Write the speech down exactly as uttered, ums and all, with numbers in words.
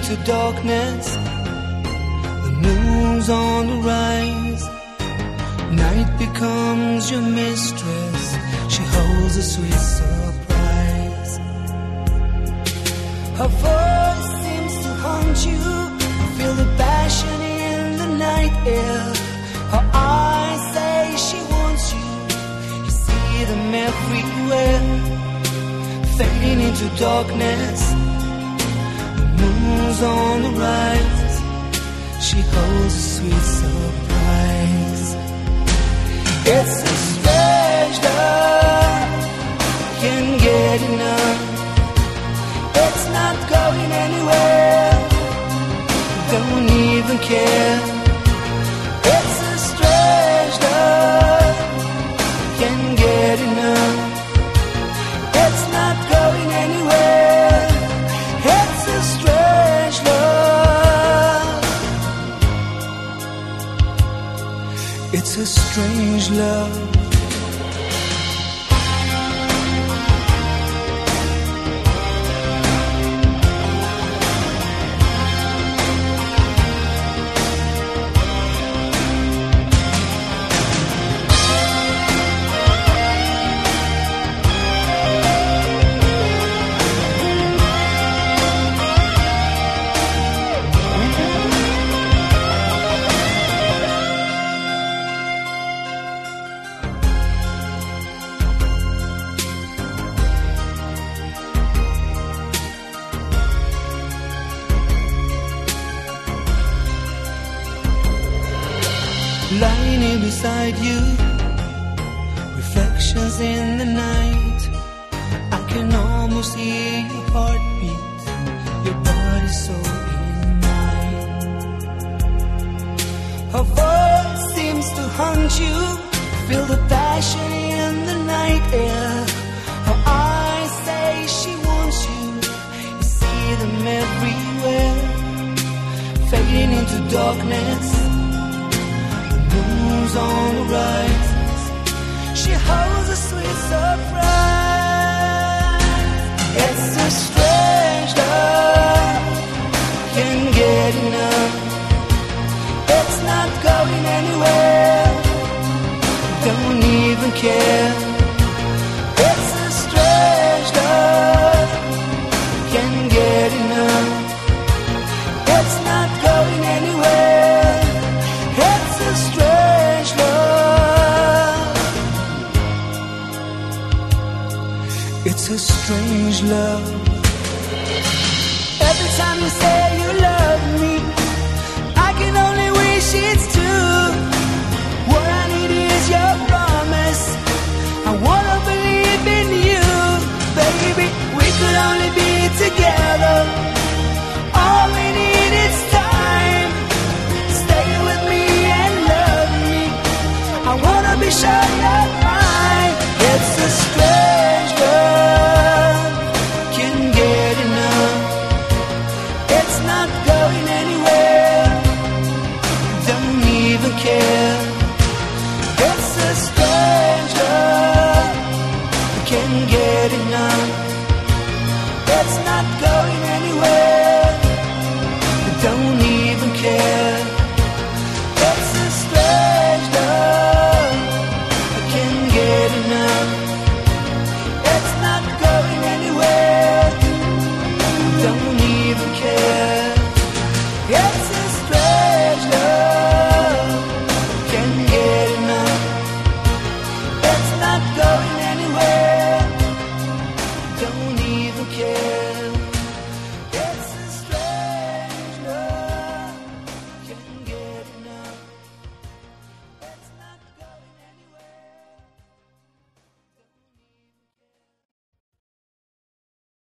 into darkness. The moon's on the rise. Night becomes your mistress. She holds a sweet surprise. Her voice seems to haunt you. Feel the passion in the night air. Her eyes say she wants you. You see them everywhere. Fading into darkness. The moon's on the rise. She holds a sweet surprise. It's a strange love, can't get enough. It's not going anywhere, don't even care. It's a strange love, can't get enough. It's not going anywhere. It's a strange love. It's a strange love. Lying here beside you, reflections in the night. I can almost hear your heartbeat, your body so in mine. Her voice seems to haunt you. Feel the passion in the night air. Her eyes say she wants you. You see them everywhere. Fading into darkness. Moon's on the rise. She holds a sweet surprise. It's a strange love, can't get enough. It's not going anywhere, don't even care. It's a strange love, can't get enough. It's not going anywhere. It's a strange love. It's a strange love. Every time you say you love me, I can only wish it's true. What I need is your promise. I wanna believe in you, baby. We could only be together. All we need is time. Stay with me and love me. I wanna be sure you're mine. It's a strange love, can't get enough. It's not going anywhere, don't even care. It's a strange love, can't get enough. It's not going anywhere, don't even care. It's a strange love, I can't get enough. It's not going anywhere, don't even care.